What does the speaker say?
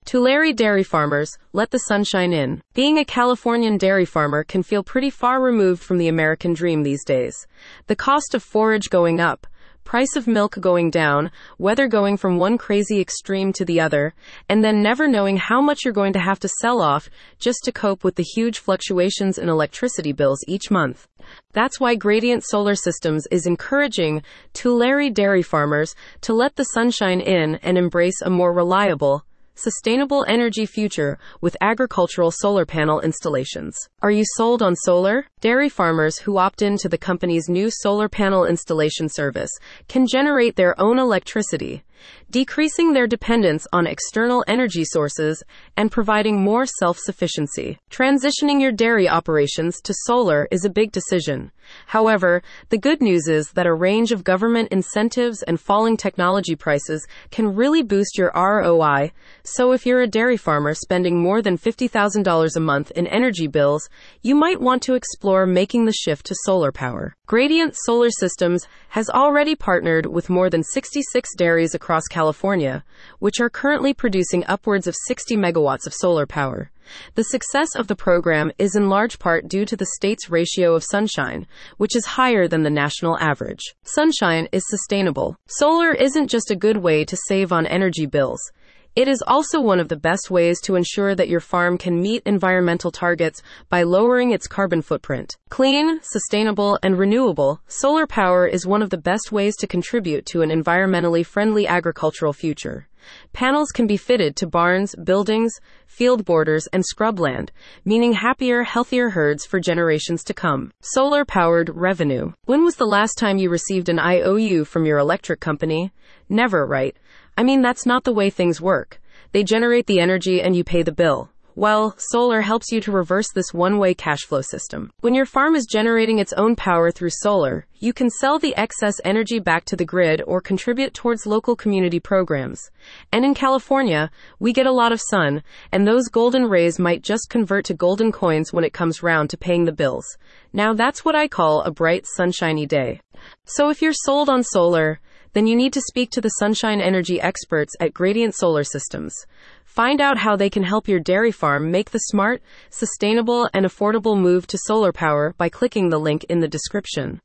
Tulare dairy farmers, let the sunshine in. Being a Californian dairy farmer can feel pretty far removed from the American dream these days. The cost of forage going up, price of milk going down, weather going from one crazy extreme to the other, and then never knowing how much you're going to have to sell off just to cope with the huge fluctuations in electricity bills each month. That's why Gradient Solar Systems is encouraging Tulare dairy farmers to let the sunshine in and embrace a more reliable, sustainable energy future with agricultural solar panel installations. Are you sold on solar? Dairy farmers who opt into the company's new solar panel installation service can generate their own electricity, decreasing their dependence on external energy sources and providing more self-sufficiency. Transitioning your dairy operations to solar is a big decision. However, the good news is that a range of government incentives and falling technology prices can really boost your ROI. So if you're a dairy farmer spending more than $50,000 a month in energy bills, you might want to explore making the shift to solar power. Gradient Solar Systems has already partnered with more than 66 dairies across California, which are currently producing upwards of 60 megawatts of solar power. The success of the program is in large part due to the state's ratio of sunshine, which is higher than the national average. Sunshine is sustainable. Solar isn't just a good way to save on energy bills. It is also one of the best ways to ensure that your farm can meet environmental targets by lowering its carbon footprint. Clean, sustainable, and renewable, solar power is one of the best ways to contribute to an environmentally friendly agricultural future. Panels can be fitted to barns, buildings, field borders, and scrubland, meaning happier, healthier herds for generations to come. Solar-powered revenue. When was the last time you received an IOU from your electric company? Never, right? I mean, that's not the way things work. They generate the energy and you pay the bill. Well, solar helps you to reverse this one-way cash flow system. When your farm is generating its own power through solar, you can sell the excess energy back to the grid or contribute towards local community programs. And in California, we get a lot of sun, and those golden rays might just convert to golden coins when it comes round to paying the bills. Now that's what I call a bright, sunshiny day. So if you're sold on solar, then you need to speak to the sunshine energy experts at Gradient Solar Systems. Find out how they can help your dairy farm make the smart, sustainable, and affordable move to solar power by clicking the link in the description.